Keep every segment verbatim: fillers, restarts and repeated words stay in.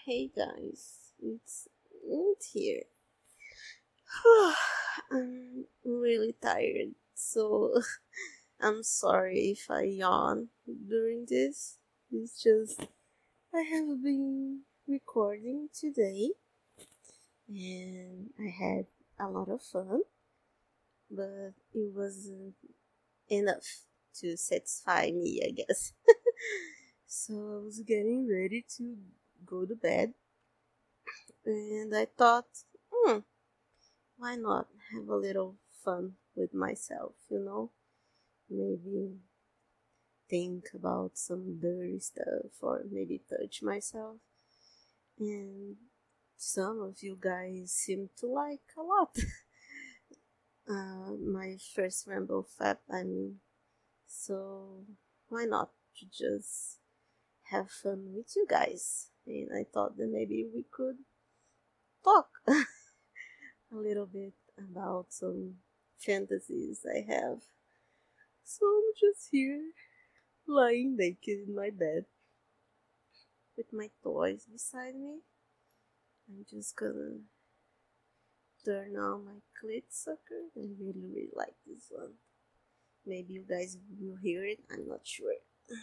Hey guys, it's it's here. I'm really tired, so I'm sorry if I yawn during this. It's just I have been recording today and I had a lot of fun, but it wasn't enough to satisfy me, I guess. So I was getting ready to go to bed and I thought, hmm, why not have a little fun with myself, you know? Maybe think about some dirty stuff or maybe touch myself. And some of you guys seem to like a lot. uh, my first Ramble Fab, I mean. So why not to just have fun with you guys? And I thought that maybe we could talk a little bit about some fantasies I have. So I'm just here, lying naked in my bed, with my toys beside me. I'm just gonna turn on my clit sucker. I really, really like this one. Maybe you guys will hear it, I'm not sure.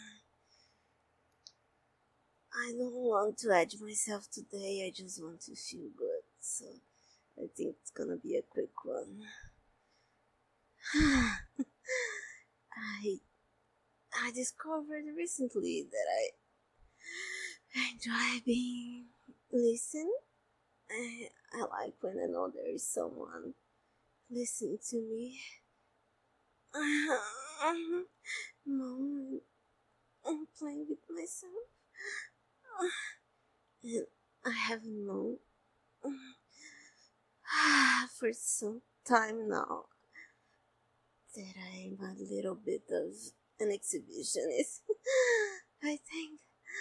I don't want to edge myself today, I just want to feel good. So I think it's gonna be a quick one. I I discovered recently that I enjoy being listened. I, I like when I know there is someone listening to me. Mom, I'm playing with myself. And I haven't known for some time now that I'm a little bit of an exhibitionist. I think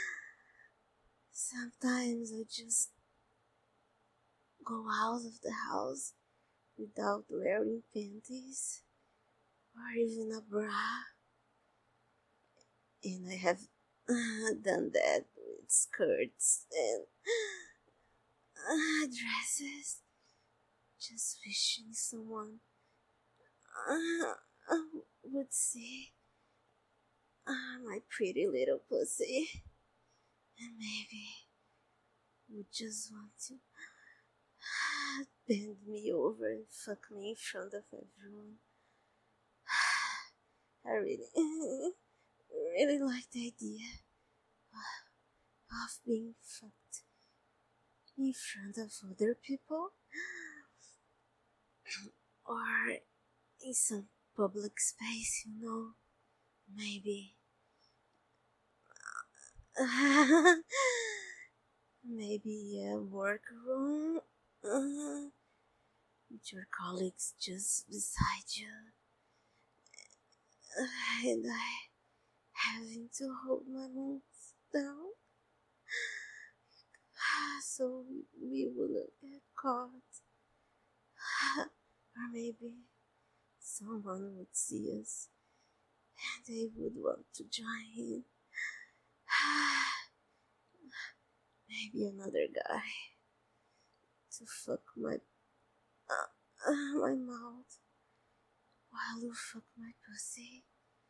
sometimes I just go out of the house without wearing panties or even a bra. And I have done that with skirts and uh, dresses, just wishing someone uh, would see uh, my pretty little pussy and maybe would just want to bend me over and fuck me in front of everyone. I really, really like the idea of being fucked in front of other people or in some public space, you know, maybe. Maybe a workroom uh, with your colleagues just beside you, uh, and I having to hold my lungs down so we wouldn't get caught. Or maybe someone would see us and they would want to join in. Maybe another guy to fuck my uh, uh, my mouth while you fuck my pussy.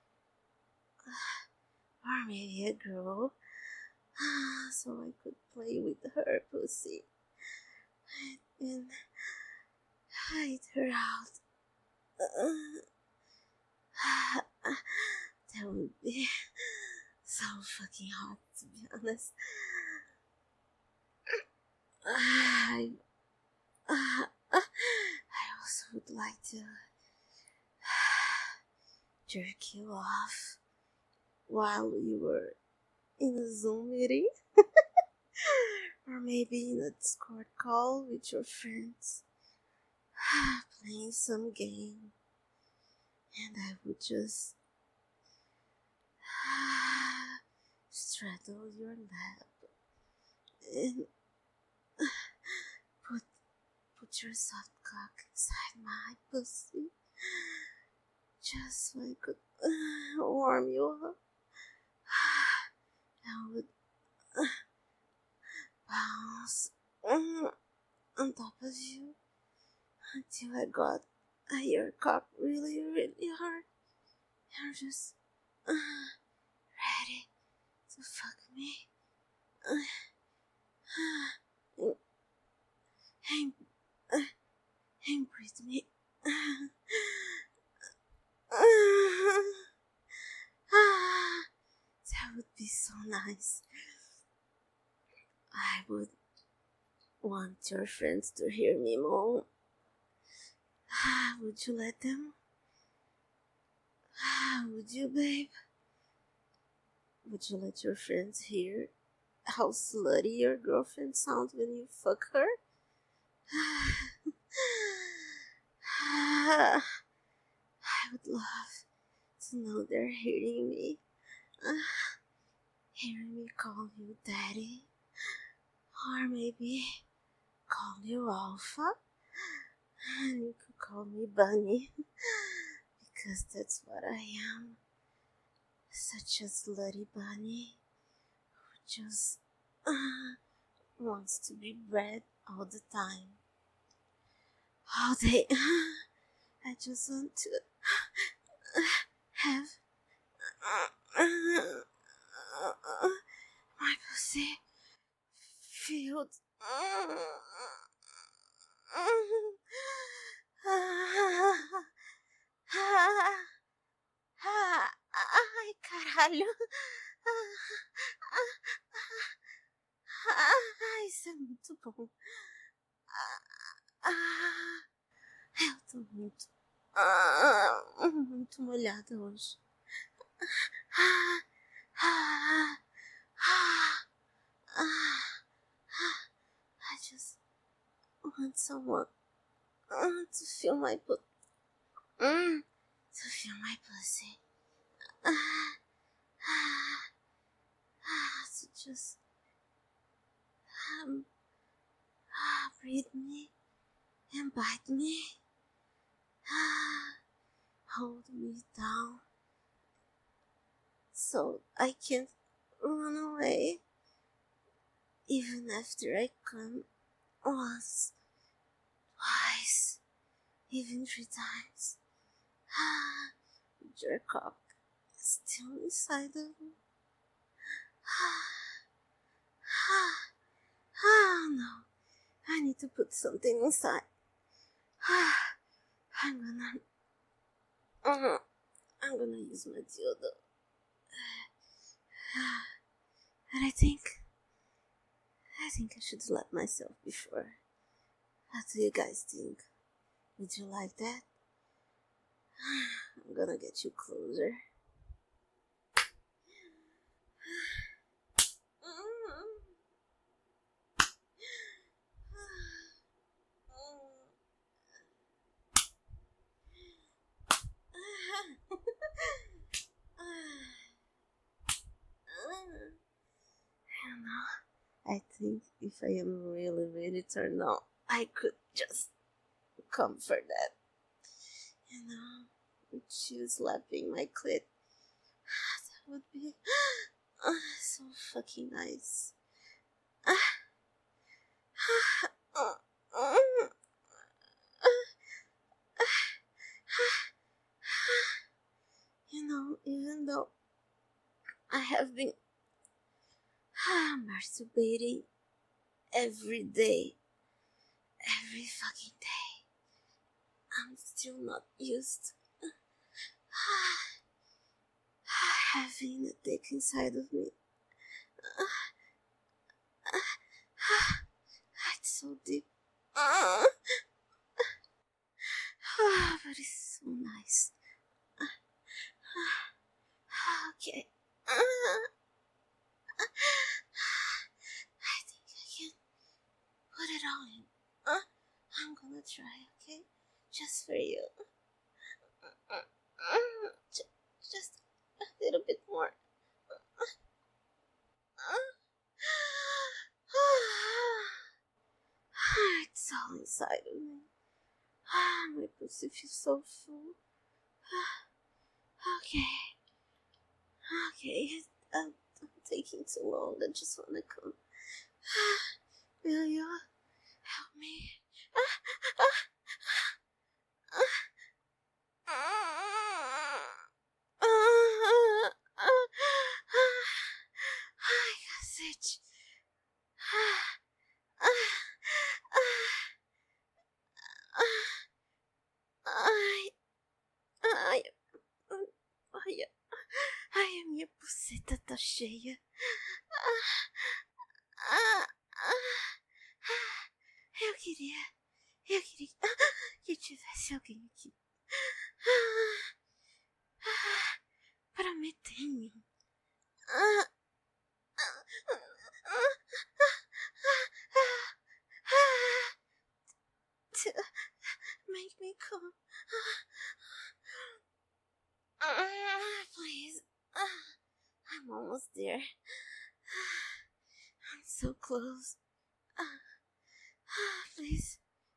Or maybe a girl so I could play with her pussy and hide her out. That would be so fucking hot, to be honest. I, I also would like to jerk you off while we were in a Zoom meeting. Or maybe in a Discord call with your friends, playing some game, and I would just straddle your lap and put put your soft cock inside my pussy, just so I could uh, warm you up. I would uh, was mm, on top of you until I got uh, your cock really, really hard. You're just uh, ready to fuck me. Uh, uh, and, uh, and breathe me. Uh, uh, that would be so nice. I would want your friends to hear me moan. Would you let them? Would you, babe? Would you let your friends hear how slutty your girlfriend sounds when you fuck her? I would love to know they're hearing me. Hearing me call you daddy. Or maybe call you Alpha. And you could call me Bunny. Because that's what I am. Such a slutty bunny who just uh, wants to be bred all the time. All day. I just want to have my pussy filled. Ai, caralho. Ah, isso é muito bom. Ah, eu tô muito, ah, muito molhada hoje. Ah, ah, ah, ah, I just want someone uh, to feel my butt. Mm, to feel my pussy. Ah, ah, ah, to just um, ah, breathe me and bite me. Ah, hold me down so I can't run away even after I come once, twice, even three times. Ah, your cock is still inside of me. Ah, ah, ah, no. I need to put something inside. Ah, I'm gonna, uh, I'm gonna use my dildo. Ah, and I think, I think I should slap myself before. What do you guys think? Would you like that? I'm gonna get you closer. You know, I think if I am really, really turned on, I could just come for that. You know, with you slapping my clit. That would be uh, so fucking nice. Uh, uh, uh, you know, even though I have been masturbating every day, every fucking day, I'm still not used to having a dick inside of me. It's so deep. But it's so nice. Okay. I think I can put it all in. I'm gonna try, okay? Just for you. Just a little bit more. It's all inside of me. My pussy feels so full. Okay. Okay. I'm, I'm taking too long. I just wanna come. will you help me? Ah, ah, ah, ah, ah, ah, ai, cacete. Ah, ah, ah, ai, ai, ai, ai, a minha buceta tá cheia. Ah, ah, ah, eu queria, eu queria que tivesse alguém aqui para meter em mim. To make me come. Please. I'm almost there. I'm so close. Please.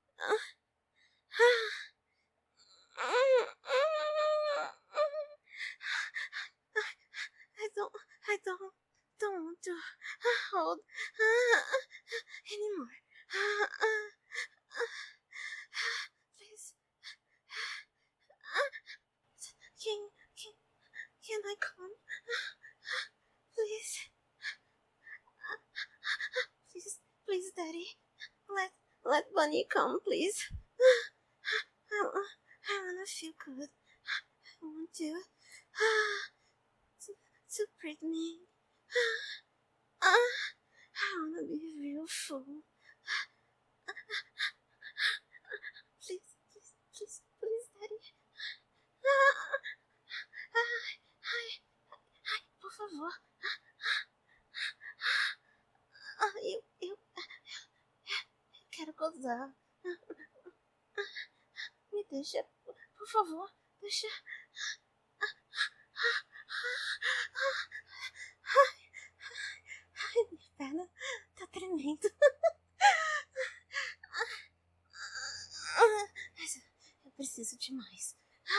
I don't, I don't, don't want to hold anymore. Please. Can, can, can I come? Please. Please, please, Daddy. Let, let Bunny come, please. I, I wanna feel good. I want to, to, to breathe me. I wanna be real full. Please, please, please, please, Daddy. Ai, ai, ai, por favor. Eu, eu, eu quero gozar. Me deixa, por favor, deixa. Ai, minha perna tá tremendo. Mas eu preciso de mais.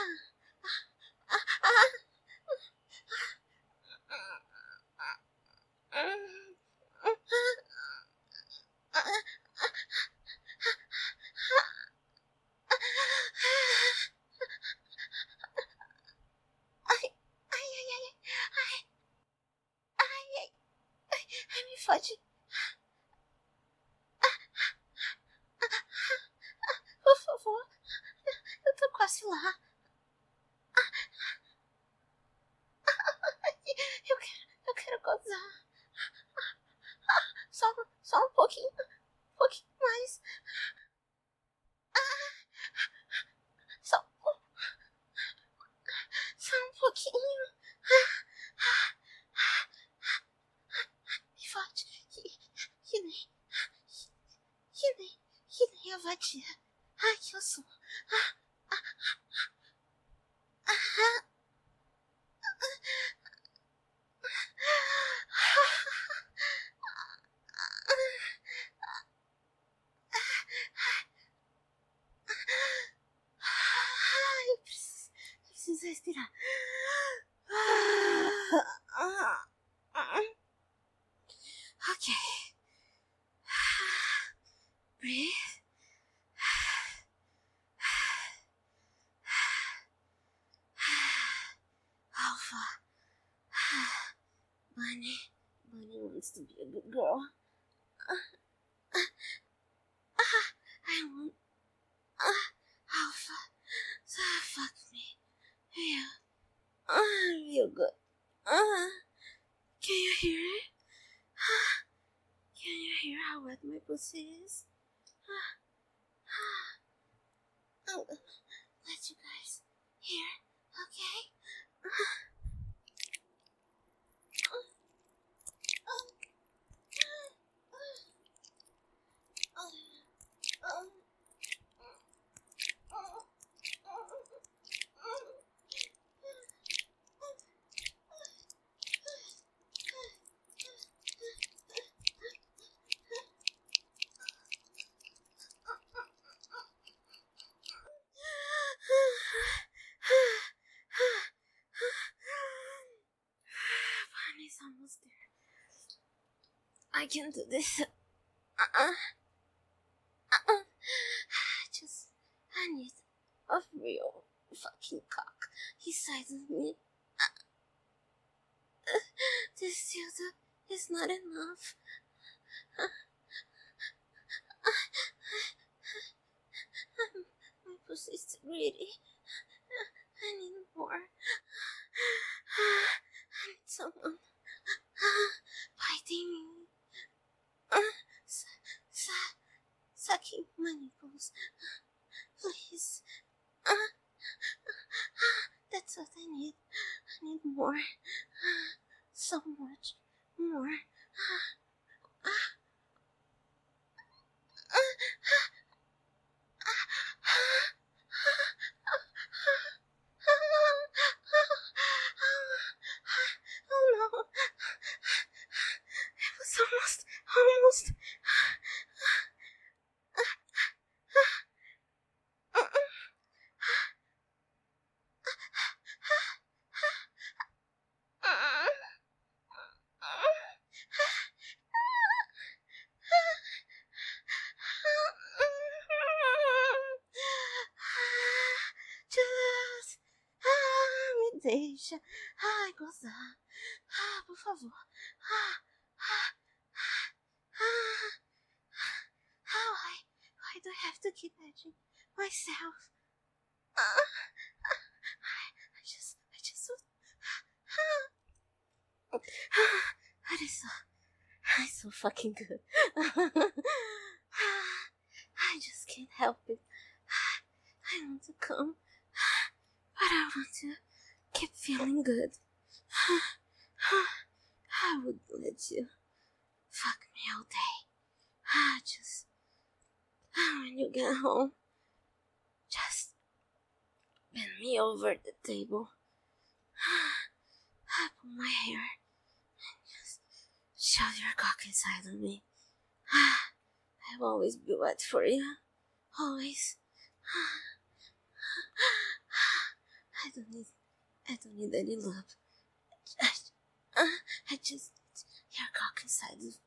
Ai, me fode. Por favor, eu tô quase lá. Eu quero, eu quero gozar. Só, só um pouquinho, um pouquinho mais. Só, só um pouquinho. Me fode. Que, que nem, que nem, que nem a vadia. Ai, que eu sou. Eu preciso, eu preciso respirar. Ok. Breathe. Alpha. Bunny. Bunny wants to be a good girl. I want Alpha. So fuck me. Yeah. I feel good. Uh, can you hear it? Can you hear how wet my pussy is? I'll let you guys hear, okay? Bunny's almost there. I can do this. Uh-uh. Uh-uh. Just, I need a real fucking cock inside of me. Uh, this dildo is not enough. Uh, my pussy's greedy. I need more. I need someone biting me. Uh, su- su- sucking my nipples. Please. Uh, that's what I need. I need more. So much more. Oh no. It was almost, almost. Just ah, me deixa ai gozar. Ah, por favor. Ah, ah, ah, ah, why, why do I have to keep edging myself? Ah, I just, I just, ah, that is so, that's so fucking good. I just can't help it. I want to come, but I want to keep feeling good. I would let you fuck me all day. Just when you get home, just bend me over the table. I pull my hair and just shove your cock inside of me. I will always be wet for you. Always. I don't need, I don't need any love. I, uh, I just need your cock inside of.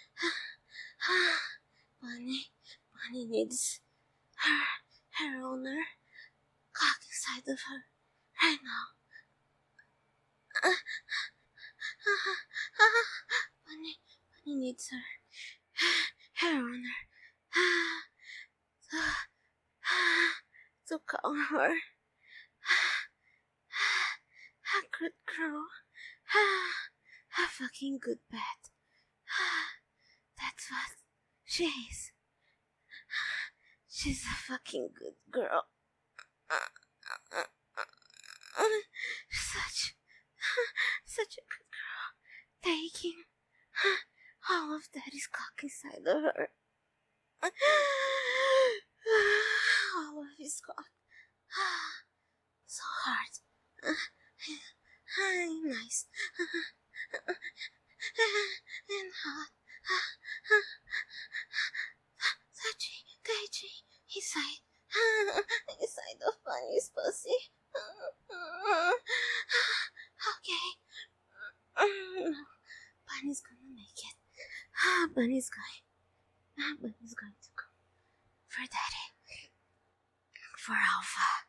Bunny, Bunny needs her, her owner cock inside of her right now. Bunny, Bunny needs her, her owner to call her a good girl, a fucking good pet. That's what she is. She's a fucking good girl. Such, such a good girl. Taking all of Daddy's cock inside of her. All of his cock. So hard. Nice. And hot. Touchy, touchy. Inside. Inside of Bunny's pussy. Okay. No. Bunny's gonna make it. Bunny's going. Bunny's going to go. For Daddy. For Alpha.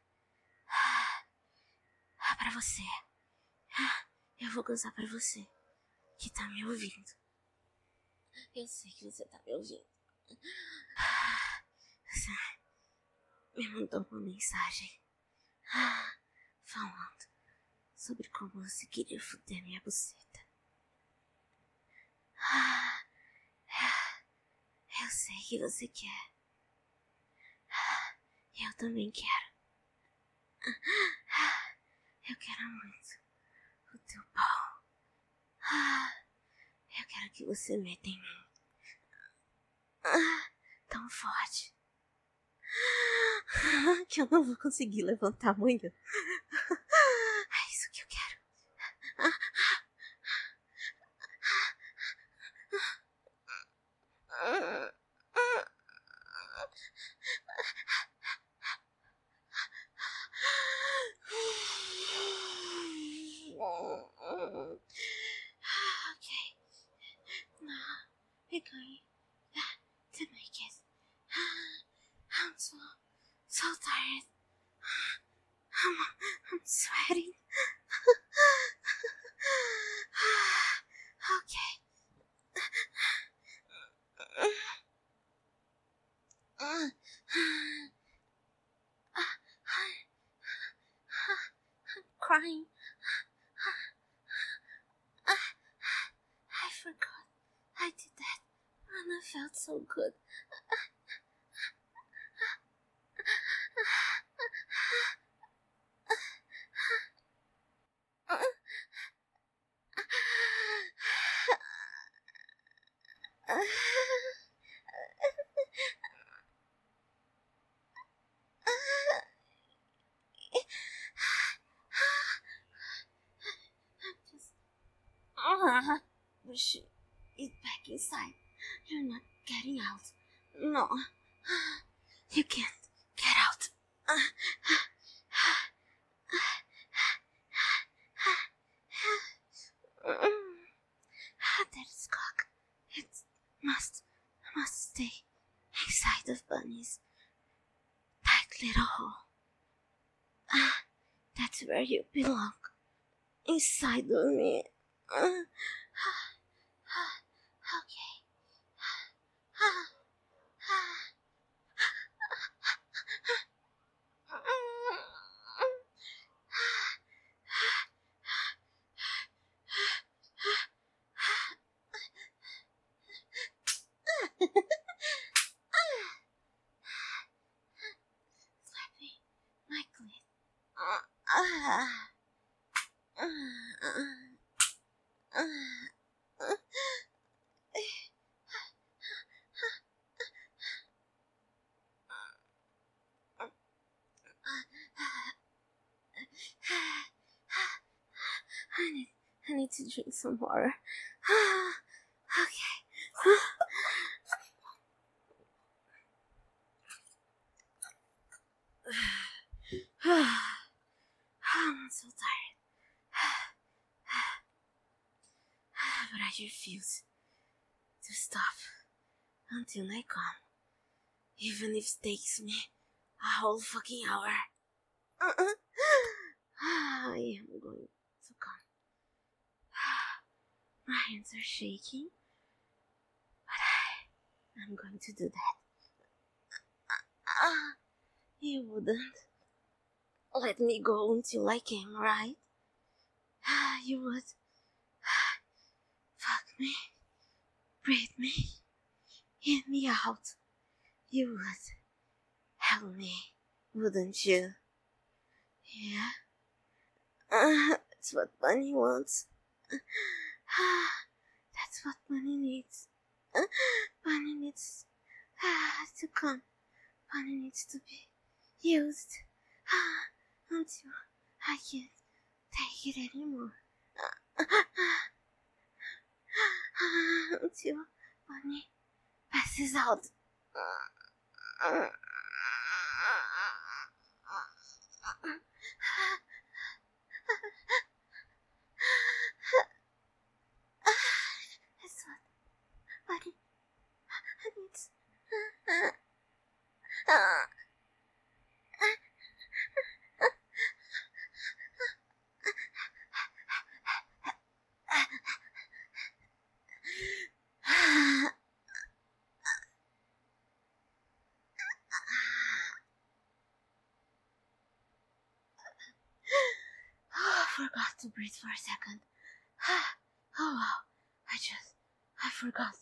Ah, pra você. Eu vou gozar pra você. Que tá me ouvindo. Eu sei que você tá me ouvindo. Você me mandou uma mensagem. Falando sobre como você queria foder minha buceta. Eu sei que você quer. Eu também quero. Eu quero muito o teu pau. Eu quero que você meta em mim. Tão forte que eu não vou conseguir levantar amanhã. É isso que eu quero. Okay. Now we're going so tired. I'm, I'm sweating. Okay. I'm crying. I forgot I did that and I felt so good. Just uh, we should get back inside. You're not getting out. No, you can't get out. That is cock. It must must stay inside of Bunny's tight little hole. That's where you belong. Inside of me. Okay. Slapping my clit. I need, I need to drink some water. Okay. I'm so tired. But I refuse to stop until I come. Even if it takes me a whole fucking hour. I am going to come. My hands are shaking, but I am going to do that. You wouldn't let me go until I came, right? You would fuck me, breathe me, get me out. You would help me, wouldn't you? Yeah? Uh, that's what Bunny wants. That's what Bunny needs. Bunny needs to come. Bunny needs to be used until I can't take it anymore. Until Bunny passes out. That's what Bunny needs. I forgot to breathe for a second. Oh wow, I just, I forgot.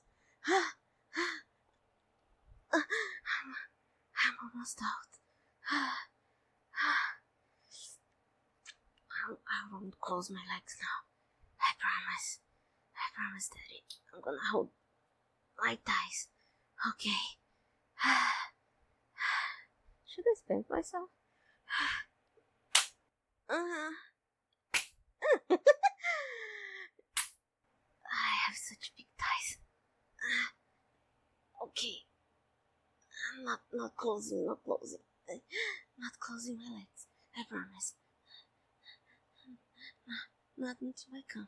I'm, I'm almost out. I, I won't close my legs now. I promise. I promise, Daddy. I'm gonna hold my thighs. Okay. Should I spank myself? uh-huh. I have such big thighs. Okay. I'm not, not closing, not closing. Not closing my legs. I promise. Not, not until I come.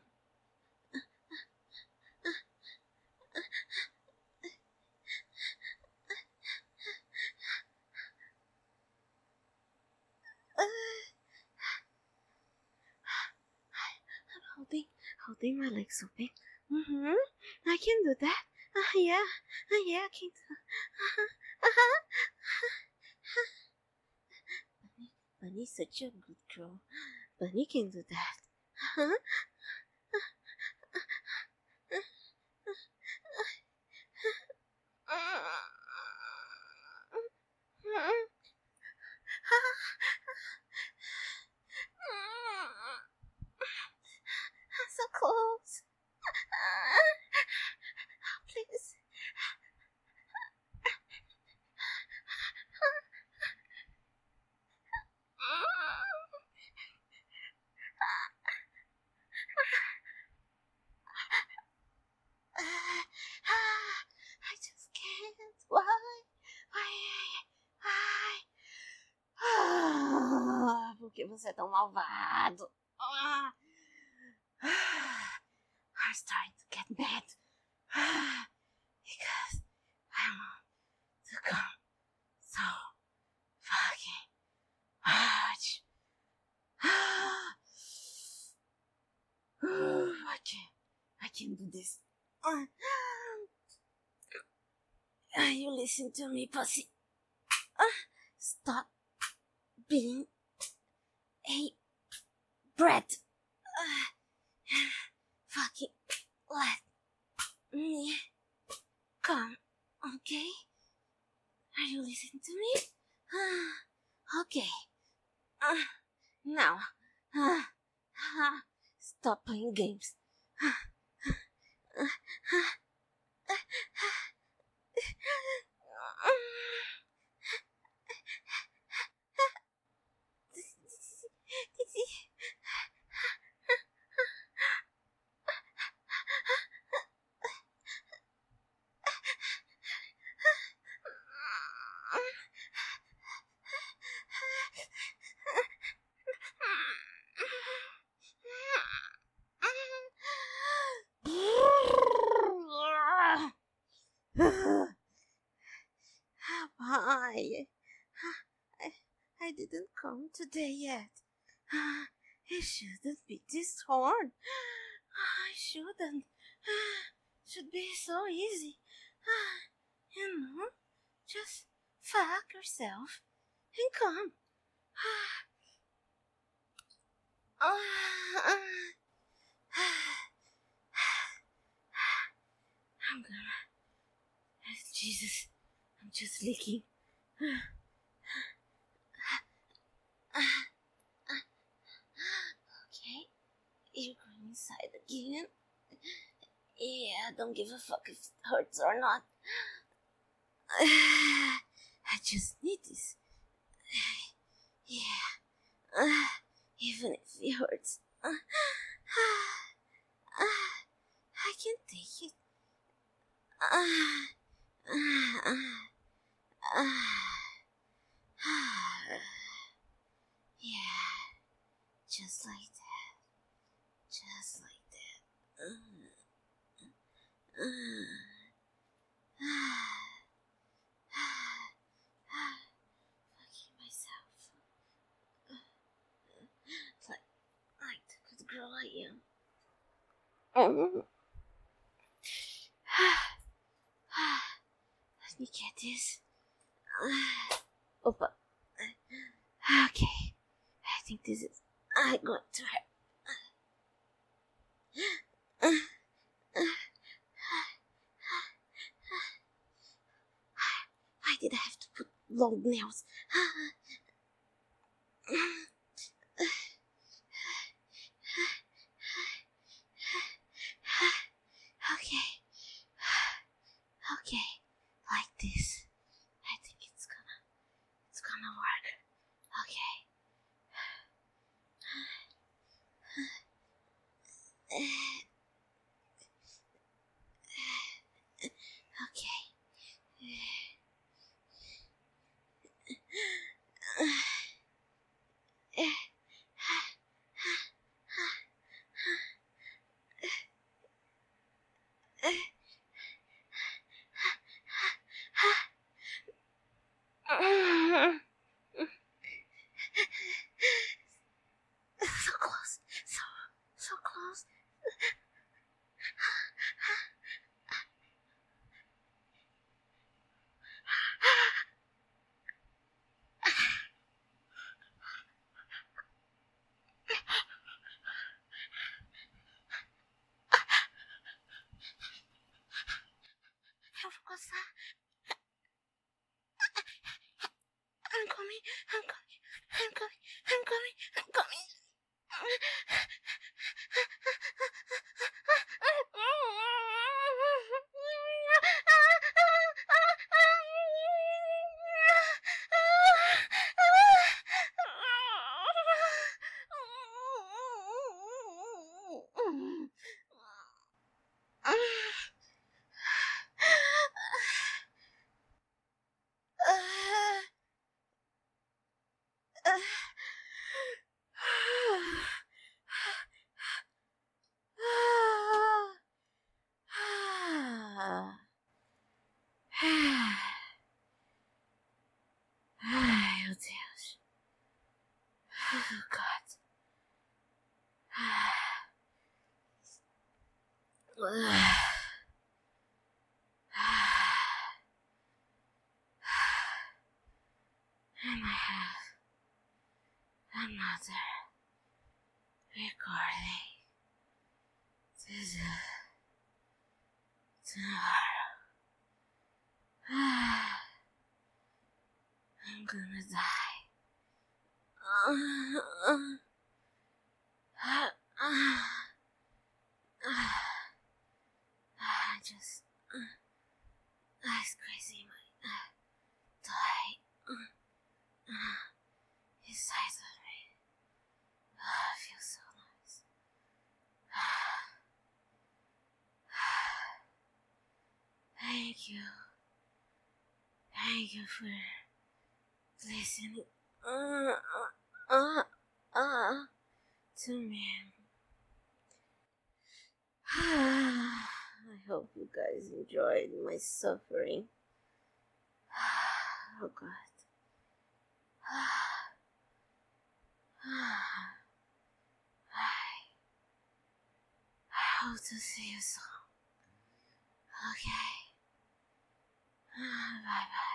holding my legs open. Mm-hmm. I can do that. Uh, yeah. Uh, yeah, I can do that. Uh-huh. Bunny, Bunny's such a good girl. Bunny can do that. Uh-huh. So close. Please. I just can't. Why? Why? Why? Por que você é tão malvado? Ah. I'm starting to get mad. Because I want to come so fucking much. I can't. I can't do this. You listen to me, pussy. Stop being a brat. Fucking let me come, okay? Are you listening to me? Okay. Uh, now, uh, uh, stop playing games. Why? I, I didn't come today yet. It shouldn't be this hard. I shouldn't. Should be so easy. You know, just fuck yourself and come. I'm gonna. Jesus, I'm just leaking. Okay, you're going inside again. Yeah, don't give a fuck if it hurts or not. I just need this. Yeah, even if it hurts. I can take it. Yeah, just like that. Just like that. Fucking myself. Like, like the good girl I am. Let me get this. Opa. Okay. I think this is. I'm going to hurt. Why did I have to put long nails? Okay. Okay. Like this. I think it's gonna it's gonna work. Okay. Okay. another recording to do tomorrow. I'm gonna die. I just, that's crazy. My die inside of me. Oh, it feels so nice. Thank you. Thank you for listening uh, uh, uh, uh, to me. I hope you guys enjoyed my suffering. Oh God. I hope to see you soon. Okay. Bye bye.